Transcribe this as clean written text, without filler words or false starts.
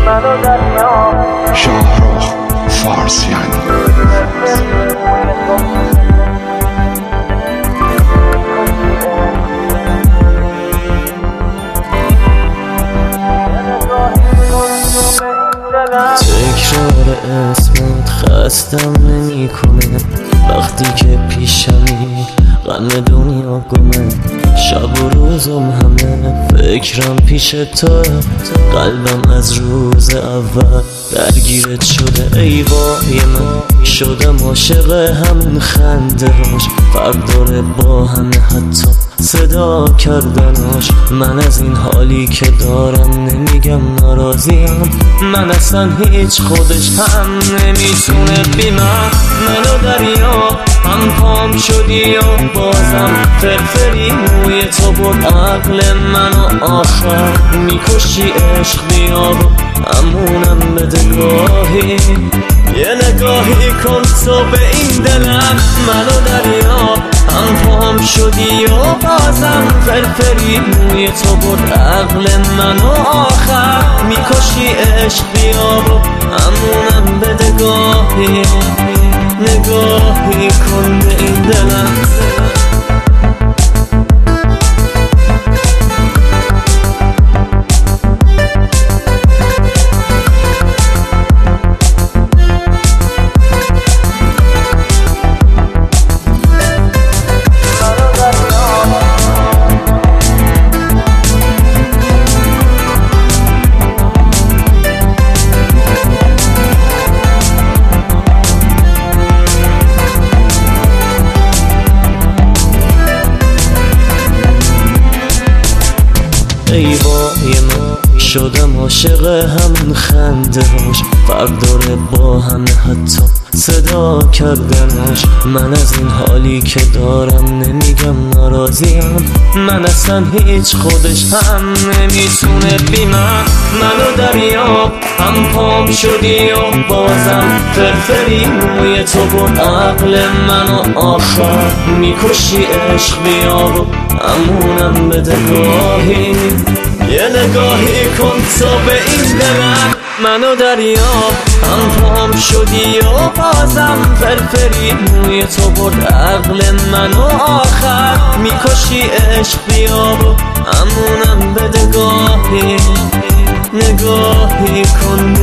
شاهرخ فارسیانی. تکرار اسمت خستم نمی کنه وقتی که پیشمی غم دنیا گمه. شب و روزم همه فکرم پیش تو، قلبم از روز اول درگیرت شده. ای وای من شدم عاشق همون خنده هاش، فرق داره با همه حتی صدا کردناش. من از این حالی که دارم نمیگم ناراضیم، من اصلا هیچ خودش هم نمیتونه بی منو دریا هم پام شدی و بازم فرفری موی تو بود عقل منو آخر میکشی. عشق بیا و امونم بده گاهی، یه نگاهی کن تو به این دلم. منو دریا هم پام شدی و بازم فرفری موی تو بود عقل منو آخر میکشی. عشق بیا و امونم بده گاهی، نگاهی کن به این دلم. ای وای من شدم عاشق همون خنده هاش، فرق داره با همه حتی صدا کردناش. من از این حالی که دارم نمیگم ناراضیم، من اصلا هیچ خودش هم نمیتونه بی منو دریاب هم پام شدی و بازم فرفری موی تو بود عقل منو آخر میکشی. عشق بیا و امونم بده گاهی، یه نگاهی کن تو به این دلم. منو دریاب هم پام شدی و بازم فرفری موی تو بود عقل منو آخر میکشی. عشق بیا و امونم بده گاهی، نگاهی کن